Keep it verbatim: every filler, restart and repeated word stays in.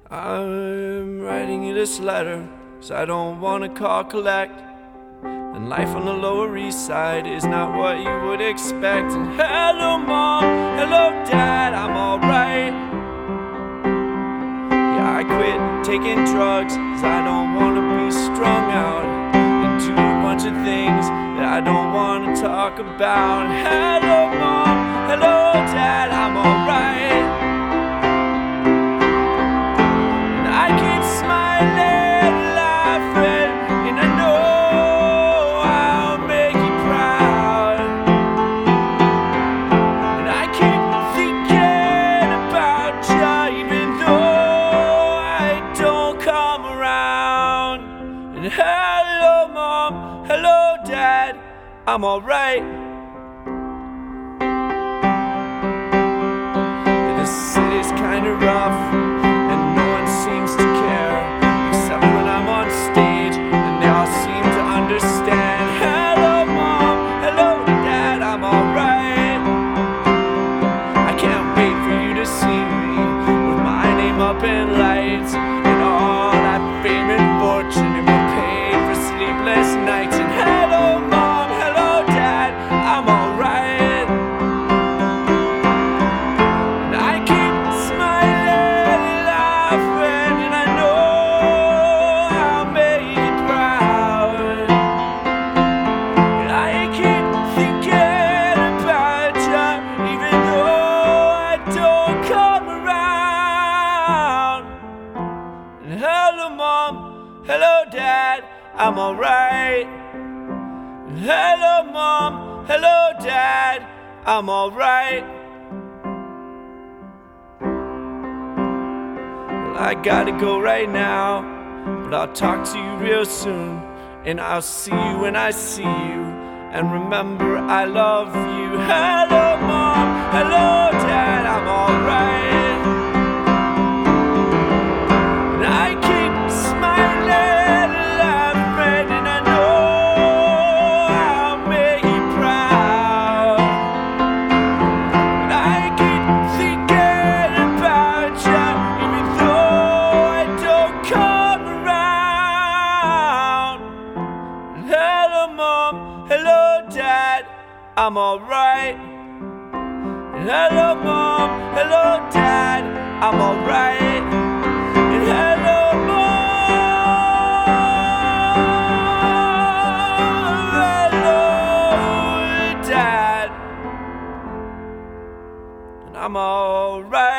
I'm writing you this letter, 'cause I don't wanna call collect. And life on the Lower East Side is not what you would expect. And hello mom, hello dad, I'm alright. Yeah, I quit taking drugs, 'cause I don't wanna be strung out and do a bunch of things that I don't wanna talk about. Hello mom, hello dad, I'm alright. And I keep smiling, laughing, and I know I'll make you proud. And I keep thinking about you, even though I don't come around. And hello mom, hello dad, I'm alright. The city's kinda rough, and no one seems to care, except when I'm on stage, and they all seem to understand. Hello mom, hello dad, I'm alright. I can't wait for you to see me with my name up in lights, and all that fame and fortune, and we'll pay for sleepless nights. And hello mom, hello dad, I'm alright. And I keep smiling, laughing, and I know I'll make you proud. And I keep thinking about you, even though I don't come around. And hello mom, hello dad, I'm alright. And hello mom, hello dad, I'm alright. Well, I gotta go right now, but I'll talk to you real soon. And I'll see you when I see you, and remember I love you. Hello mom, hello dad, I'm alright. And I keep smiling, laughing, and I know I'll make you proud. And I keep thinking about you, even though I don't come around. And hello mom, hello dad, I'm alright. And hello mom, hello dad, I'm alright. And hello mom, hello dad, and I'm alright.